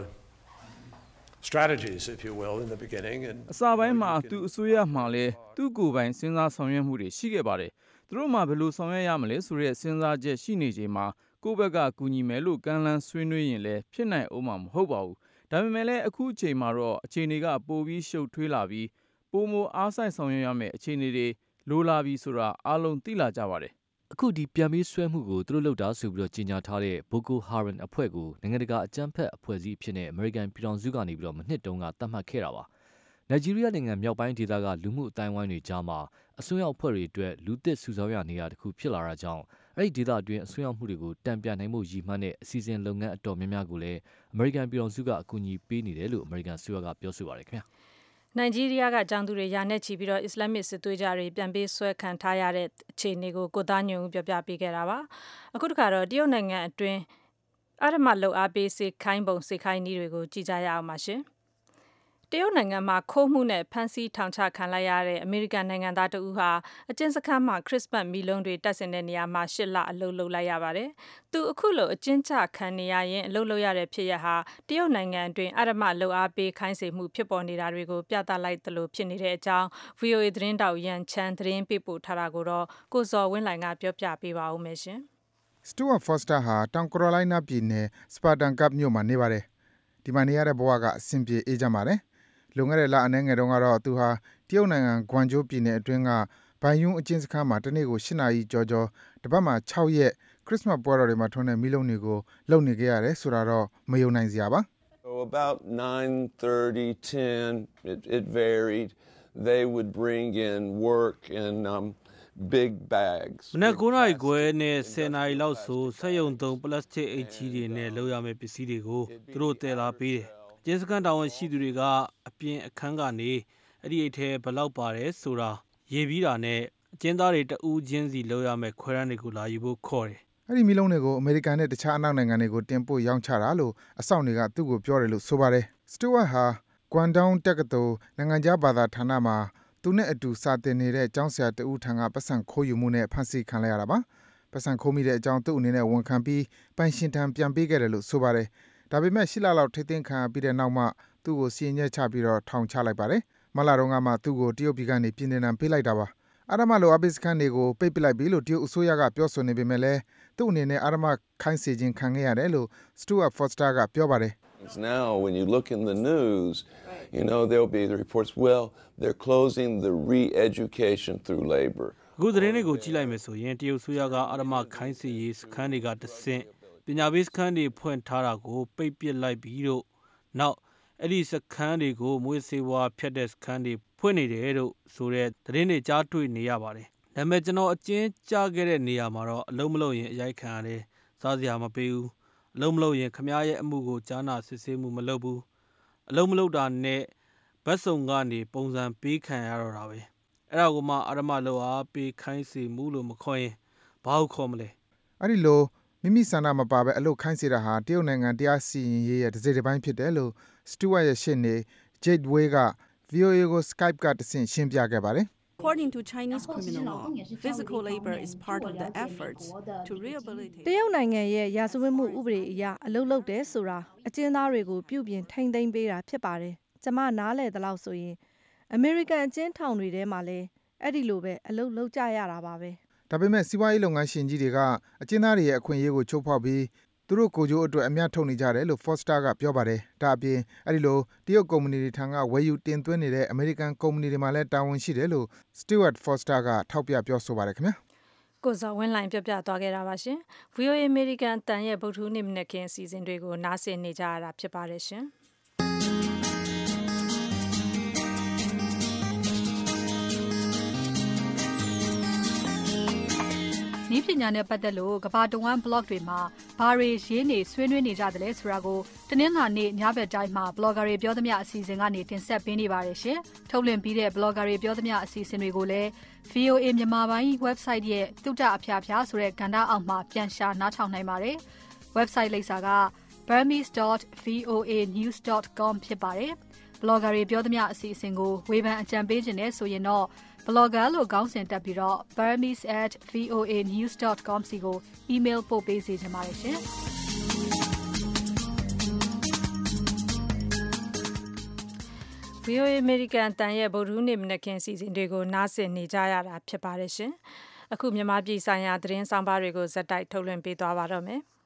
strategies, if you will, in the beginning. အစပိုင်းမှာသူအစိုးရမှလည်းသူ့ကိုယ်ပိုင်စဉ်းစားဆောင်ရွက်မှုတွေရှိခဲ့ပါတယ်သူတို့မှဘယ်လိုဆောင်ရွက်ရမလဲဆိုတဲ့စဉ်းစားချက်ရှိနေချိန်မှာကိုယ့်ဘက်ကကူညီမယ်လို့ကမ်းလှမ်းဆွေးနွေးရင်လည်းဖြစ်နိုင်အောင်မဟုတ်ပါဘူးဒါပေမဲ့လည်းအခုအချိန်မှာတော့အခြေအနေကပိုပြီးရှုပ်ထွေးလာပြီးပိုမိုအားစိုက်ဆောင်ရွက်ရမယ့်အခြေအနေတွေလိုလာပြီးဆိုတာအားလုံးသိလာကြပါတယ်အခုဒီပြန်ပြီးဆွဲမှုကိုသူတို့လုပ်တာဆိုပြီးတော့ကြီးညာထားတဲ့ Boko Haram အဖွဲ့ကိုနိုင်ငံတကာအကြမ်းဖက်အဖွဲ့အစည်းအဖြစ်နဲ့အမေရိကန်ပြည်ထောင်စုကနေပြီးတော့မနှစ်တုန်းကသတ်မှတ်ခဲ့တာပါ။နိုင်ဂျီးရီးယားနိုင်ငံမြောက်ပိုင်းဒေသကလူမှုအတိုင်းဝိုင်းတွေကြားမှာအစွန်းရောက်အဖွဲ့တွေအတွက်လူသစ်စုဆောင်းရနေရတစ်ခုဖြစ်လာတာကြောင့်အဲ့ဒီဒေသအတွင်းအစွန်းရောက်မှုတွေကိုတံပြန်နိုင်မှုရည်မှန်းတဲ့အစီအစဉ်လုပ်ငန်းအတော်များများကိုလည်းအမေရိကန်ပြည်ထောင်စုကအကူအညီပေးနေတယ်လို့အမေရိကန်ဆိုရကပြောဆိုပါတယ်ခင်ဗျာ။နိုင်ဂျီးရီးယားကကျောင်းသူတွေယာနဲ့ချီပြီးတော့အစ္စလာမစ်စစ်သွေးကြတွေပြန်ပေးဆွဲခံထားရတဲ့အခြေအနေကိုကိုသားညွန့်ဦးပြောပြပေးခဲ့တာပါအခုတခါတော့တရုတ်နိုင်ငံအတွင်းအရမလုံအားပေးစေခိုင်းပုံစေခိုင်းနည်းတွေကိုကြည်ကြရအောင်ပါရှင်တရုတ်နိုင်ငံမှာခိုးမှုနဲ့ဖမ်းဆီးထောင်ချခံလိုက်ရတဲ့အမေရိကန်နိုင်ငံသားတဦးဟာအကျဉ်းစခန်းမှာခရစ်စမတ်မီလုံးတွေတက်ဆင်တဲ့နေရာမှာ8လအလုပ်လုပ်လိုက်ရပါတယ်။သူအခုလိုအကျဉ်းချခံနေရရင်အလုပ်လုပ်ရတဲ့ဖြစ်ရပ်ဟာတရုတ်နိုင်ငံအတွင်းအရမလုံအားပေးခိုင်းစေမှုဖြစ်ပေါ်နေတာတွေကိုပြသလိုက်သလိုဖြစ်နေတဲ့အကြောင်း VOA သတင်းတောက်ရန်ချန်သတင်းပေးပို့ထားတာကိုတော့ကိုဇော်ဝင်းလှိုင်ကပြောပြပေးပါဦးမယ်ရှင်။ Stuart Foster ဟာတောင်ကယ်ရိုလိုင်းနားပြည်နယ်စပါတန်ကပ်မြို့မှာနေပါတယ်။ဒီမှာနေရတဲ့ဘဝကအဆင်ပြေအေးချမ်းပါတယ်။လွန်ခဲ့တဲ့လအနည်းငယ်တုန်းကတော့သူဟာတရုတ်နိုင်ငံဂွမ်ကျိုးပြည်နယ်အတွင်းကဘိုင်ယွန်းအကျဉ်းစခန်းမှာတနေ့ကို8နာရီကျော်တပတ်မှာ6ရက်ခရစ်စမတ်ပွဲတော်တွေမှာထွန်းတဲ့မီးလုံးတွေကိုလုပ်နေခဲ့ရတယ်ဆိုတာတော့မယုံနိုင်စရာပါ So about 9:30 10 it varied they would bring in work in big bags မနေ့9နာရီခွဲနဲ့10နာရီလောက်ဆိုဆက်ယုံသုံးပလတ်စတစ်အိတ်ကြီးတွေနဲ့လောက်ရမယ့်ပစ္စည်းတွေကိုသူတို့တည်လာပေးတယ်ကျင်းစကန်တာဝန်ရှိသူတွေကအပြင်အခန်းကနေအဲ့ဒီအိတ်ထဲဘလောက်ပါတယ်ဆိုတာရေးပြီးတာနဲ့အကျဉ်းသားတွေတဦးချင်းစီလောက်ရမယ့်ခွဲရန်တွေကိုလာယူဖို့ခေါ်တယ်အဲ့ဒီမီလုံးတွေကိုအမေရိကန်နဲ့တခြားအနောက်နိုင်ငံတွေကိုတင်ပို့ရောင်းချတာလို့အစောင့်တွေကသူ့ကိုပြောတယ်လို့ဆိုပါတယ်စတူဝတ်ဟာကွမ်ဒေါင်းတက္ကသိုလ်နိုင်ငံခြားဘာသာဌာနမှာသူနဲ့အတူစာသင်နေတဲ့ကျောင်းဆရာတဦးထံကပတ်စံခိုးယူမှုနဲ့ဖမ်းဆီးခံလိုက်ရတာပါပတ်စံခိုးမိတဲ့အကြောင်းသူ့အနေနဲ့ဝန်ခံပြီးပိုင်ရှင်ထံပြန်ပေးခဲ့တယ်လို့ဆိုပါတယ်ဒါပေမဲ့8လလောက်ထိသိမ်းခံပြီးတဲ့နောက်မှသူ့ကိုစီရင်ချက်ချပြီးတော့ထောင်ချလိုက်ပါတယ်။မလာတော့ကမှသူ့ကိုတရုတ်ပြည်ကနေပြည်နှင်ပေးလိုက်တာပါ။အာရမလိုအပိစကန်တွေကိုပိတ်ပစ်လိုက်ပြီလို့တရုတ်အစိုးရကပြောဆိုနေပေမဲ့လည်းသူ့အနေနဲ့အာရမခိုင်းစေခြင်းခံခဲ့ရတယ်လို့ Stuart Foster ကပြောပါတယ်။ Now when you look in the news, you know there'll be the reports well they're closing the re-education through labor. အခုသတင်းတွေကိုကြည့်လိုက်မယ်ဆိုရင်တရုတ်အစိုးရကအာရမခိုင်းစေရေးစခန်းတွေကတဆင့်ပညာပေးစခန်းတွေဖွင့်ထားတာကိုပိတ်ပစ်လိုက်ပြီးတော့နောက်အဲ့ဒီစခန်းတွေကိုမွေးစေဝါဖြတ်တဲ့စခန်းတွေဖွင့်နေတယ်လို့ဆိုတဲ့သတင်းတွေကြားတွေ့နေရပါတယ်။ဒါပေမဲ့ကျွန်တော်အကျဉ်းချခဲ့တဲ့နေရာမှာတော့အလုံးမလုံးရင်အရိုက်ခံရတယ်။စားစရာမပေးဘူး။အလုံးမလုံးရင်ခမားရဲ့အမှုကိုကြားနာစစ်ဆေးမှုမလုပ်ဘူး။အလုံးမလုံးတာနဲ့ဘတ်စုံကနေပုံစံပေးခံရတော့တာပဲ။အဲ့ဒါကိုမှအာရမလောအားပေးခိုင်းစေမှုလို့မခေါ်ရင်ဘာလို့ခေါ်မလဲ။အဲ့ဒီလိုမိမိဆန္ဒမပါဘဲအလုပ်ခိုင်းစေတာဟာတရုတ်နိုင်ငံတရားစီရင်ရေးရဲ့တစ်စိတ်တစ်ပိုင်းဖြစ်တယ်လို့ Stuart ရဲ့ရှေ့နေ Jade Wei က VOA ကို Skype ကတဆင့်ရှင်းပြခဲ့ပါတယ်။ According to Chinese criminal law, physical labor is part of the efforts to rehabilitate. တရုတ်နိုင်ငံရဲ့ရာဇဝတ်မှုဥပဒေအရအလုပ်လုပ်တယ်ဆိုတာအကျဉ်းသားတွေကိုပြုပြင်ထိန်းသိမ်းပေးတာဖြစ်ပါတယ်။ကျမနားလည်သလောက်ဆိုရင်အမေရိကန်အကျဉ်းထောင်တွေထဲမှာလည်းအဲ့ဒီလိုပဲအလုပ်လုပ်ကြရတာပါပဲ။ဒါပေမဲ့စီးပွားရေးလုပ်ငန်းရှင်ကြီးတွေကအကျဉ်းသားတွေရဲ့အခွင့်အရေးကိုချိုးဖောက်ပြီးသူတို့ကိုယ်ကျိုးအတွက်အများထုတ်နေကြတယ်လို့ Foster ကပြောပါတယ်။ဒါအပြင်အဲ့ဒီလိုတရုတ်ကုမ္ပဏီတွေထံကဝယ်ယူတင်သွင်းနေတဲ့အမေရိကန်ကုမ္ပဏီတွေမှာလည်းတာဝန်ရှိတယ်လို့ Stuart Foster ကထောက်ပြပြောဆိုပါတယ်ခင်ဗျာ။ကိုဇော်ဝင်းလှိုင်ပြပြသွားခဲ့တာပါရှင်။ VOA American တန်ရဲ့ဗုဒ္ဓဟူးနေ့မနက်ခင်းအစီအစဉ်တွေကိုနားဆင်နေကြရတာဖြစ်ပါတယ်ရှင်။နည်းပညာနဲ့ပတ်သက်လို့ကမ္ဘာတဝန်း blog တွေမှာဘာတွေရေးနေဆွေးနွေးနေကြတယ်လဲဆိုတာကိုတနင်္လာနေ့ညဘက်တိုင်းမှာ blogger တွေပြောသမျှအစီအစဉ်ကနေတင်ဆက်ပေးနေပါတယ်ရှင်။ထုတ်လွှင့်ပြီးတဲ့ blogger တွေပြောသမျှအစီအစဉ်တွေကိုလည်း VOA မြန်မာပိုင်း website ရဲ့တုဒ္ဒအဖျားဖျားဆိုတဲ့ကဏ္ဍအောက်မှာပြန်ရှာနားထောင်နိုင်ပါတယ်။ website လိပ်စာက burmese.voanews.com ဖြစ်ပါတယ်။ blogger တွေပြောသမျှအစီအစဉ်ကိုဝေဖန်အကြံပေးခြင်းနဲ့ဆိုရင်တော့blogger လို့ခေါင်းစဉ်တက်ပြီးတော့ burmese@voanews.com စီကို email ပို့ပေးစေချင်ပါတယ်ရှင်။ VOA American တန်ရဲ့ဗုဒ္ဓဟူးနေ့မနက်ခင်းစီစဉ်တွေကိုနားဆင်နေကြရတာဖြစ်ပါတယ်ရှင်။အခုမြန်မာပြည်ဆိုင်ရာသတင်းဆောင်ပါတွေကိုဇက်တိုက်ထုတ်လွှင့်ပေးသွားပါတော့မယ်။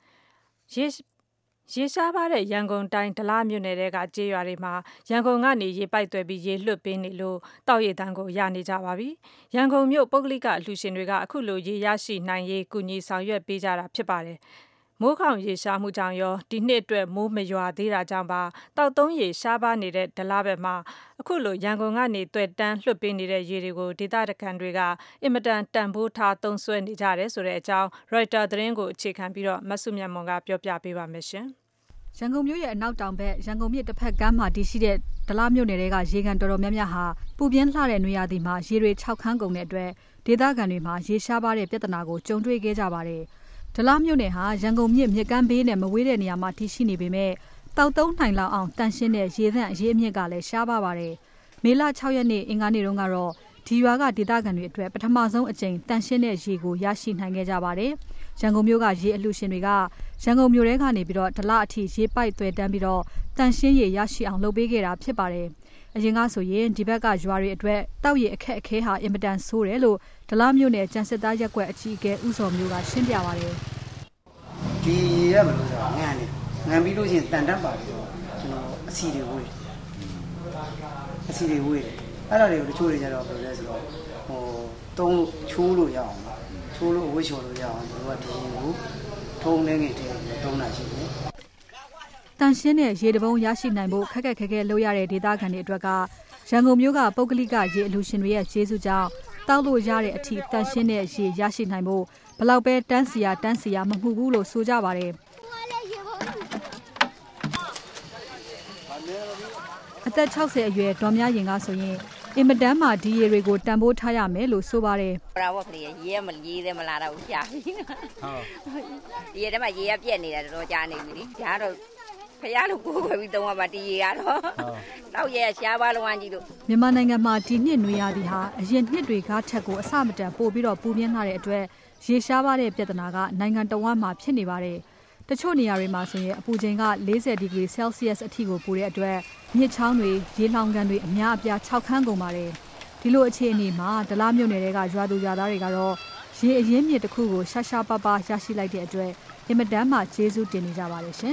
ရေရှားပါတဲ့ရန်ကုန်တိုင်းဒလမြို့နယ်ကကျေးရွာတွေမှာရန်ကုန်ကနေရေပိုက်သွဲပြီးရေလွှတ်ပေးနေလို့တောက်ရည်တန်းကိုရနေကြပါပြီ။ရန်ကုန်မြို့ပုဂ္ဂလိကအလှူရှင်တွေကအခုလိုရေရရှိနိုင်ရေးကူညီဆောင်ရွက်ပေးကြတာဖြစ်ပါတယ်။မိုးခေါင်ရေရှားမှုကြောင့်ရောဒီနှစ်အတွက်မိုးမရွာသေးတာကြောင့်ပါတောက်သုံးရေရှားပါနေတဲ့ဒလဘက်မှာအခုလိုရန်ကုန်ကနေသွဲတန်းလွှတ်ပေးနေတဲ့ရေတွေကိုဒေသခံတွေကအင်မတန်တန်ဖိုးထားသုံးစွဲနေကြတယ်ဆိုတဲ့အကြောင်း Reuters သတင်းကိုအခြေခံပြီးတော့မဆုမြတ်မွန်ကပြောပြပေးပါမယ်ရှင်။ရန်ကုန်မြို့ရဲ့အနောက်တောင်ဘက်ရန်ကုန်မြစ်တစ်ဖက်ကမ်းမှာတည်ရှိတဲ့ဒလမြို့နယ်တွေကရေကန်တော်တော်များများဟာပူပြင်းလှတဲ့နွေရာသီမှာရေတွေ6ခန်းကုန်တဲ့အတွက်ဒေသခံတွေမှာရေရှားပါတဲ့ပြဿနာကိုကြုံတွေ့ခဲ့ကြပါတယ်။ဒလမြို့နယ်ဟာရန်ကုန်မြစ်မြစ်ကမ်းဘေးနဲ့မဝေးတဲ့နေရာမှာတည်ရှိနေပေမဲ့တောက်သုံးနိုင်လောက်အောင်တန်ရှင်းတဲ့ရေသန့်အရေးအမြစ်ကလည်းရှားပါပါတယ်။မေလ6ရက်နေ့အင်္ဂါနေ့တုန်းကတော့ဒီရွာကဒေသခံတွေအတွက်ပထမဆုံးအကြိမ်တန်ရှင်းတဲ့ရေကိုရရှိနိုင်ခဲ့ကြပါတယ်။ရန်ကုန်မြို့ကရေအလှူရှင်တွေကရန်ကုန်မြို့ထဲကနေပြီးတော့ဒလအထိရေပိုက်သွဲတန်းပြီးတော့တန်ရှင်းရေရရှိအောင်လုပ်ပေးခဲ့တာဖြစ်ပါတယ်။အရင်ကဆိုရင်ဒီဘက်ကရွာတွေအတွက်တောက်ရည်အခက်အခဲဟာအင်မတန်ဆိုးတယ်လို့ဒလမြို့နယ်ကျန်းစစ်သားရက်ကွက်အကြီးအကဲဦးစောမျိုးကရှင်းပြပါတယ်။ဒီရေရမလို့ဆိုတာငန်းပြီးလို့ရှိရင်တန်တန်းပါတယ်ကျွန်တော်အစီတွေဝေးအဲ့ဒါတွေကိုတချို့တွေကြတော့ဘယ်လိုလဲဆိုတော့တုံးချိုးလို့ရအောင်ချိုးလို့အဝတ်လျှော်လို့ရအောင်တို့ကဒီရေကိုထုံးနေငယ်တည်းတုံးတာရှိတယ်တန်ရှင်းတဲ့ရေတပုံးရရှိနိုင်ဖို့ခက်ခဲလုပ်ရတဲ့ဒေသခံတွေအတွက်ကရန်ကုန်မြို့ကပုဂ္ဂလိကရေအလှူရှင်တွေရဲ့ကျေးဇူးကြောင့်တောက်လို့ရတဲ့အထိတန်ရှင်းတဲ့ရေရရှိနိုင်ဖို့ဘလောက်ပဲတန်းစီရမမှုဘူးလို့ဆိုကြပါတယ်အသက်60အရွယ်ဒေါ်မြရင်ကဆိုရင်အင်မတန်မှဒီရေတွေကိုတန်ဖိုးထားရမယ်လို့ဆိုပါတယ်။ဘာလို့လဲရေမလာတော့ရှာပြီ။ဟုတ်။ဒီထဲမှာရေကပြက်နေတာတော်ကြာနေပြီလေ။ဒါကတော့ဖျားလို့ကိုယ်ခွဲပြီးသုံးရပါဒီရေကတော့။တောက်ရဲရှားပါလုံးဝကြီးလို့မြန်မာနိုင်ငံမှာဒီနှစ်နွေရာသီဟာအရင်နှစ်တွေကထက်ကိုအဆမတန်ပိုပြီးတော့ပူပြင်းလာတဲ့အတွက်ရေရှားပါတဲ့ပြဿနာကနိုင်ငံတော်ဝန်မှာဖြစ်နေပါတယ်။တချို့နေရာတွေမှာဆိုရင်အပူချိန်က40 ဒီဂရီဆဲလ်စီယပ်အထိကိုပူတဲ့အတွက်မြစ်ချောင်းတွေရေလှောင်ကန်တွေအများအပြား6ခန်းကုန်ပါတယ်ဒီလိုအခြေအနေမှာဒလမြို့နယ်တွေကရွာသူရွာသားတွေကတော့ရေအရင်းမြစ်တစ်ခုကိုရှားပါးရရှိလိုက်တဲ့အတွက်အင်မတန်မှကျေးဇူးတင်နေကြပါတယ်ရှင်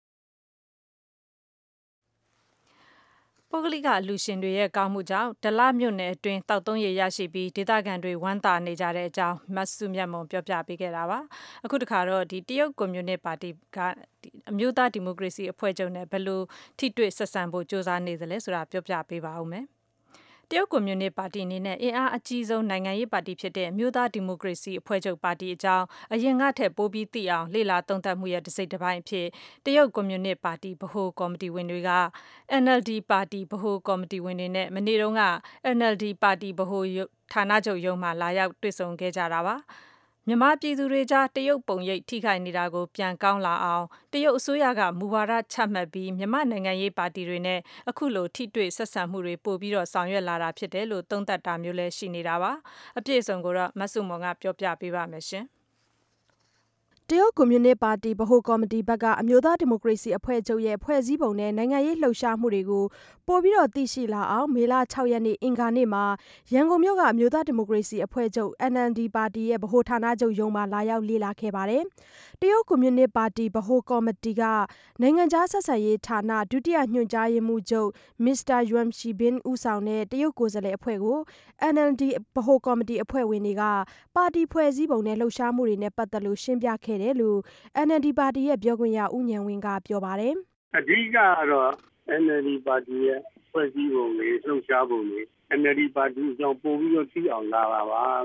ပုဂ္ဂလိကအလှူရှင်တွေရဲ့ကောင်းမှုကြောင့်ဒလမြို့နယ်အတွင်းတောက်သုံးရေရရှိပြီးဒေသခံတွေဝမ်းသာနေကြတဲ့အကြောင်းမဆုမြတ်မွန်ပြောပြပေးခဲ့တာပါအခုတခါတော့ဒီတရုတ်ကွန်မြူနစ်ပါတီကအမျိုးသားဒီမိုကရေစီအဖွဲ့ချုပ်နဲ့ဘယ်လိုထိတွေ့ဆက်ဆံဖို့ကြိုးစားနေသလဲဆိုတာပြောပြပေးပါဦးမယ်တရုတ်ကွန်မြူနစ်ပါတီအနေနဲ့အင်အားအကြီးဆုံးနိုင်ငံရေးပါတီဖြစ်တဲ့အမျိုးသားဒီမိုကရေစီအဖွဲ့ချုပ်ပါတီအကြောင်းအရင်ကထက်ပိုပြီးသိအောင်လေ့လာသုံးသပ်မှုရဲ့တစ်စိတ်တစ်ပိုင်းဖြစ်တရုတ်ကွန်မြူနစ်ပါတီဗဟိုကော်မတီဝင်တွေက NLD ပါတီဗဟိုကော်မတီဝင်တွေနဲ့မနေ့တုန်းက NLD ပါတီဗဟိုဌာနချုပ်ရုံးမှာလာရောက်တွေ့ဆုံခဲ့ကြတာပါမြန်မာပြည်သူတွေကြားတရုတ်ပုံရိပ်ထိခိုက်နေတာကိုပြန်ကောင်းလာအောင်တရုတ်အစိုးရကမူဝါဒချမှတ်ပြီးမြန်မာနိုင်ငံရေးပါတီတွေနဲ့အခုလိုထိတွေ့ဆက်ဆံမှုတွေပို့ပြီးတော့ဆောင်ရွက်လာတာဖြစ်တယ်လို့သုံးသပ်တာမျိုးလည်းရှိနေတာပါအပြည့်အစုံကိုတော့မဆုမွန်ကပြောပြပေးပါမယ်ရှင်တရုတ်ကွန်မြူနစ်ပါတီဗဟိုကော်မတီဘက်ကအမျိုးသားဒီမိုကရေစီအဖွဲ့ချုပ်ရဲ့ဖွဲ့စည်းပုံနဲ့နိုင်ငံရေးလှုပ်ရှားမှုတွေကိုပိုပြီးတော့သိရှိလာအောင်မေလ6ရက်နေ့အင်္ဂါနေ့မှာရန်ကုန်မြို့ကအမျိုးသားဒီမိုကရေစီအဖွဲ့ချုပ် NLD ပါတီရဲ့ဗဟိုဌာနချုပ်ရုံးမှာလာရောက်လေ့လာခဲ့ပါတယ်။တရုတ်ကွန်မြူနစ်ပါတီဗဟိုကော်မတီကနိုင်ငံခြားဆက်ဆံရေးဌာနဒုတိယညွှန်ကြားရေးမှူးချုပ်မစ္စတာယွမ်ရှီဘင်းဦးဆောင်တဲ့တရုတ်ကိုယ်စားလှယ်အဖွဲ့ကို NLD ဗဟိုကော်မတီအဖွဲ့ဝင်တွေကပါတီဖွဲ့စည်းပုံနဲ့လှုပ်ရှားမှုတွေနဲ့ပတ်သက်လို့ရှင်းပြခဲ့တယ်လို့ NLD ပါတီရဲ့ပြောခွင့်ရဦးဉာဏ်ဝင်းကပြောပါတယ်။အဓိကတော့ NLD ပါတီရဲ့ဖွဲ့စည်းပုံတွေလှုပ်ရှားပုံတွေ NLD ပါတီအကြောင်းပို့ပြီးတော့သိအောင်လာပါလို့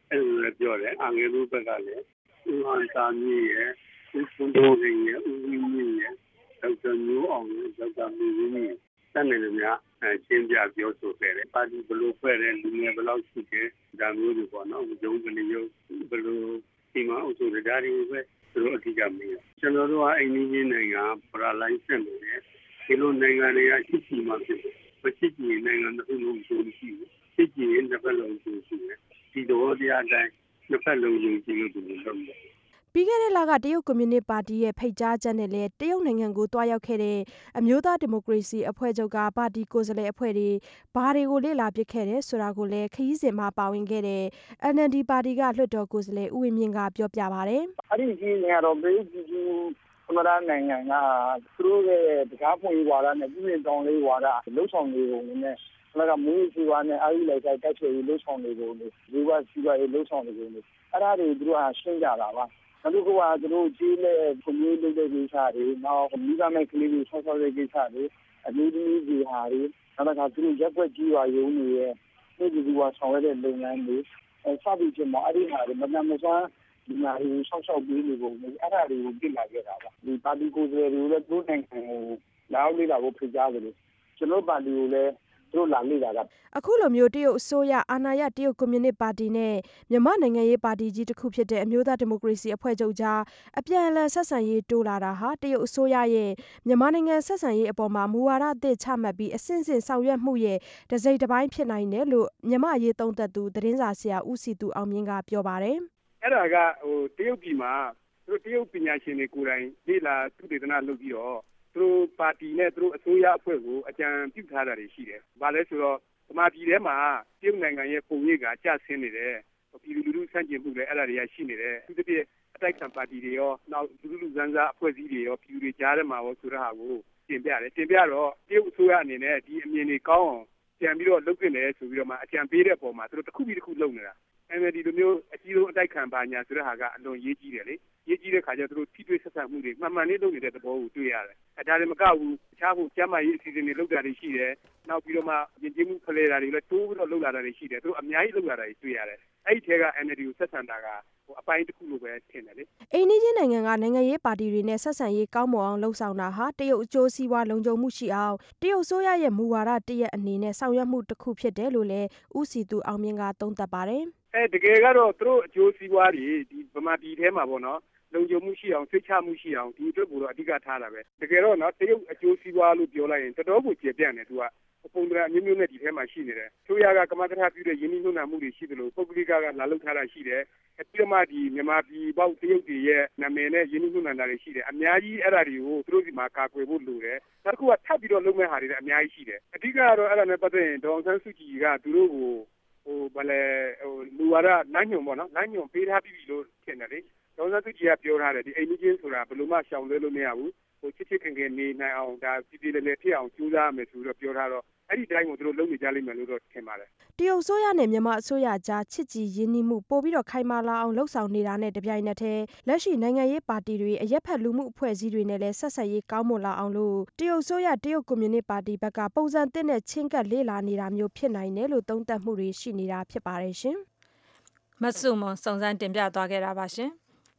အဲ့လိုလည်းပြောတယ်အငယ်တို့ဘက်ကလည်းဦးဟန်တာမြင့်ရဲ့ဦးစွန်တိုးရင်းရဲ့ဦးဝင်းမြင့်ရဲ့ဒေါက်တာမျိုးအောင်ရဲ့ဒေါက်တာမီဝင်းရဲ့တန်တယ်များရှင်းပြပြောဆိုခဲ့တယ်ပါတီဘလို့ဖွဲ့တဲ့လူငယ်ဘယ်လောက်ရှိတယ်ဒါမျိုးတွေပေါ့နော်ဂျုံကလေးရုပ်ဘလို့ဒီမှာအုပ်ချုပ်ကြတယ်ပဲသူတို့အဓိကမင်းကျွန်တော်တို့ကအိန္ဒိယနိုင်ငံပရာလိုင်းဆက်နေတယ်ဒီလိုနိုင်ငံတွေကရှိရှိမှဖြစ်တယ်မရှိကြည့်နိုင်ငံတစ်ခုလုံးရှိရှိရှိကြည့်ရင်တစ်ဖက်လုံးရှိရှိဒီတော့တရားတိုင်းတစ်ဖက်လုံးရှိရှိလို့ဒီလိုလုပ်တယ်ပြီးခဲ့တဲ့လကတရုတ်ကွန်မြူနစ်ပါတီရဲ့ဖိတ်ကြားချက်နဲ့လည်းတရုတ်နိုင်ငံကိုတွားရောက်ခဲ့တဲ့အမျိုးသားဒီမိုကရေစီအဖွဲ့ချုပ်ကပါတီကိုယ်စားလှယ်အဖွဲ့တွေဘာတွေကိုလေ့လာပြခဲ့တယ်ဆိုတာကိုလည်းခရီးစဉ်မှာပါဝင်ခဲ့တဲ့ NLD ပါတီကလွှတ်တော်ကိုယ်စားလှယ်ဦးဝင်းမြင့်ကပြောပြပါတယ်။အဲ့ဒီကြီးနေတော့ဘေးကြီးသမရနိုင်ငံကသူတို့ရဲ့တရားဖွင့်ဝါဒနဲ့ပြည်ပြင်တောင်းလေးဝါဒလှုပ်ဆောင်နေပုံနဲ့ကမူးစီဝါနဲ့အာရီလိုက်တိုက်ချေလှုပ်ဆောင်နေပုံနဲ့ဒီကစီဝါလှုပ်ဆောင်နေပုံနဲ့အဲ့ဒါတွေသူတို့ကရှင်းကြတာပါနောက်တစ်ခုကသူတို့ကြီးတဲ့ကွန်မြူနတီလုပ်တဲ့ကိစ္စတွေနောက်မိသားမဲ့ကလေးတွေဆောက်တဲ့ကိစ္စတွေအမျိုးသမီးတွေဟာတွေနောက်သူတို့ရက်ွက်ကြီးဝါရုံးတွေရဲ့ဒီဒီဝါဆောင်ရတဲ့လုပ်ငန်းတွေစပြီးကျမအဲ့ဒီဟာတွေမနမစွာဒီမှာဆောက်ရှောက်ပြီးနေပုံနဲ့အဲ့ဒါတွေကိုပြစ်လာခဲ့တာပါဒီပါတီကိုယ်စားလှယ်တွေလည်းသူ့နိုင်ငံကိုလာအောင်လေးတာကိုဖိတ်ကြားကြတယ်ကျွန်တော်ပါတီကိုလည်းတို့လာနေတာကအခုလိုမျိုးတရုတ်အစိုးရအာဏာရတရုတ်ကွန်မြူနစ်ပါတီနဲ့မြန်မာနိုင်ငံရေးပါတီကြီးတစ်ခုဖြစ်တဲ့အမျိုးသားဒီမိုကရေစီအဖွဲ့ချုပ်ကြားအပြန်အလှန်ဆက်ဆံရေးတိုးလာတာဟာတရုတ်အစိုးရရဲ့မြန်မာနိုင်ငံဆက်ဆံရေးအပေါ်မှာမူဝါဒအသစ်ချမှတ်ပြီးအစဉ်စဉ်ဆောင်ရွက်မှုရဲ့တစိမ့်တစ်ပိုင်းဖြစ်နိုင်တယ်လို့မြန်မာရေးသုံးသပ်သူသတင်းစာဆရာဦးစီသူအောင်မြင့်ကပြောပါတယ်အဲ့ဒါကတရုတ်ပြည်မှာသူတို့တရုတ်ပညာရှင်တွေကိုယ်တိုင်လေ့လာသုတေသနလုပ်ပြီးတော့သူတို့ပါတီနဲ့သူတို့အစိုးရအဖွဲ့ကိုအကြံပြုထားတာတွေရှိတယ်။ဘာလဲဆိုတော့ဗမာပြည်ထဲမှာတရုတ်နိုင်ငံရဲ့ပုံရိပ်ကကျဆင်းနေတယ်။ပြည်သူလူထုဆန့်ကျင်မှုလည်းအဲ့ဒါတွေကရှိနေတယ်။သူတစ်ပြည့်အတိုက်ခံပါတီတွေရောနောက်လူလူစန်းစားအဖွဲ့အစည်းတွေရောပြည်သူတွေကြားထဲမှာရောဆိုတဲ့ဟာကိုတင်ပြတယ်။တင်ပြတော့တရုတ်အစိုးရအနေနဲ့ဒီအမြင်တွေကောင်းအောင်ပြန်ပြီးတော့လုပ်တင်တယ်ဆိုပြီးတော့မှအကြံပေးတဲ့အပေါ်မှာသူတို့တစ်ခုပြီးတစ်ခုလုပ်နေတာ။ NLD လိုမျိုးအကြီးဆုံးအတိုက်ခံပါညာဆိုတဲ့ဟာကအလွန်ရေးကြီးတယ်လေ။ရေးကြီးတဲ့ခါကျတော့သူတို့ထိတွေ့ဆက်ဆံမှုတွေမှန်မှန်လေးလုပ်နေတဲ့သဘောကိုတွေ့ရတယ်။ဒါလည်းမကဘူးတခြားကျန်းမာရေးအစီအစဉ်တွေလုပ်တာတွေရှိတယ်။နောက်ပြီးတော့မှယဉ်ကျေးမှုဖလှယ်တာတွေလည်းတိုးပြီးတော့လုပ်လာတာတွေရှိတယ်။သူတို့အများကြီးလုပ်လာတာတွေတွေ့ရတယ်။အဲ့ဒီထဲက NLD ကိုဆက်ဆံတာကအပိုင်းတစ်ခုလိုပဲထင်တယ်လေ။အိန္ဒိယနိုင်ငံကနိုင်ငံရေးပါတီတွေနဲ့ဆက်ဆံရေးကောင်းမွန်အောင်လှုံ့ဆော်တာဟာတရုတ်အကျိုးစီးပွားလုံခြုံမှုရှိအောင်တရုတ်အစိုးရရဲ့မူဝါဒတရက်အနေနဲ့ဆောင်ရွက်မှုတစ်ခုဖြစ်တယ်လို့လည်းဦးစီသူအောင်မြင့်ကသုံးသပ်ပါတယ်။တကယ်ကတော့သူတို့အကျိုးစီးပွားတွေဒီဗမာပြည်ထဲမှာပေါ့နော်လုံခြုံမှုရှိအောင်စိတ်ချမှုရှိအောင်ဒီအတွက်ကိုတော့အဓိကထားတာပဲတကယ်တော့နော်တရုတ်အကျိုးစီးပွားလို့ပြောလိုက်ရင်တော်တော်ကိုကျေပြန့်တယ်သူကပုံစံအမျိုးမျိုးနဲ့ဒီထဲမှာရှိနေတယ်ဆိုရကကမ္ဘာ့ပြုတဲ့ယင်းနှိမ့်နှံမှုတွေရှိတယ်လို့ပုဂ္ဂလိကလာလောက်ထားတာရှိတယ်ပြီးတော့မှဒီမြန်မာပြည်ပေါက်တရုတ်တွေရဲ့နာမည်နဲ့ယင်းနှိမ့်နှံတာတွေရှိတယ်အများကြီးအဲ့ဒါတွေကိုသူတို့ဒီမှာကာကွယ်ဖို့လိုတယ်နောက်တစ်ခုကထပ်ပြီးတော့လုပ်မဲ့ဟာတွေလည်းအများကြီးရှိတယ်အဓိကကတော့အဲ့ဒါနဲ့ပတ်သက်ရင်ဒေါအောင်ဆန်းစုကြည်ကသူတို့ကိုဘာလဲလူဝါဒလမ်းညွှန်ပေါ့နော်လမ်းညွှန်ပေးထားပြီလို့ထင်တယ်လေဒေါအောင်ဆန်းစုကြည်ကပြောထားတယ်ဒီအိမ်ကြီးဆိုတာဘယ်လိုမှရှောင်လွှဲလို့မရဘူးချစ်ချစ်ခင်ခင်နေနိုင်အောင်ဒါပြည်ပြည်လည်းဖြစ်အောင်ကြိုးစားရမယ်ဆိုတော့ပြောထားတော့အဲ့ဒီတိုင်းကိုသူတို့လုပ်နေကြလိမ့်မယ်လို့တော့ထင်ပါတယ်တရုတ်အစိုးရနဲ့မြန်မာအစိုးရကြားချစ်ကြည်ရင်းနှီးမှုပိုပြီးတော့ခိုင်မာလာအောင်လှုံ့ဆော်နေတာနဲ့တပြိုင်နက်တည်းလက်ရှိနိုင်ငံရေးပါတီတွေအရက်ဖက်လူမှုအဖွဲ့အစည်းတွေနဲ့လည်းဆက်ဆက်ရေးကောင်းမွန်လာအောင်လို့တရုတ်အစိုးရတရုတ်ကွန်မြူနစ်ပါတီဘက်ကပုံစံသစ်နဲ့ချင်းကပ်လေ့လာနေတာမျိုးဖြစ်နိုင်တယ်လို့သုံးသပ်မှုတွေရှိနေတာဖြစ်ပါတယ်ရှင်မဆုမွန်စုံစမ်းတင်ပြသွားခဲ့တာပါရှင်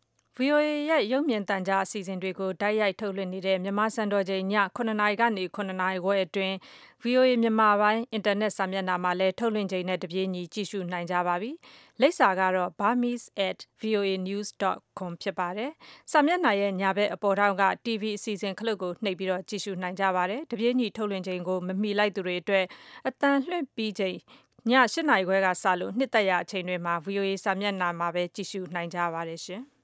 VOA ရဲ့ရုပ်မြင်သံကြားအစီအစဉ်တွေကိုတိုက်ရိုက်ထုတ်လွှင့်နေတဲ့မြန်မာစံတော်ချိန်ည9:00နာရီကနေ9:00နာရီခွဲအတွင်း VOA မြန်မာပိုင်းအင်တာနက်စာမျက်နှာမှာလည်းထုတ်လွှင့်ချိန်နဲ့တပြေးညီကြည့်ရှုနိုင်ကြပါပြီ။လိပ်စာကတော့ burmese@voanews.com ဖြစ်ပါတယ်။စာမျက်နှာရဲ့ညာဘက်အပေါ်ထောက်က TV အစီအစဉ်ခလုတ်ကိုနှိပ်ပြီးတော့ကြည့်ရှုနိုင်ကြပါတယ်။တပြေးညီထုတ်လွှင့်ချိန်ကိုမမီလိုက်သူတွေအတွက်အတန်လွှင့်ပြီးချိန်ည8:00နာရီခွဲကစလို့နှစ်သက်ရအချိန်တွေမှာ VOA စာမျက်နှာမှာပဲကြည့်ရှုနိုင်ကြပါတယ်ရှင်။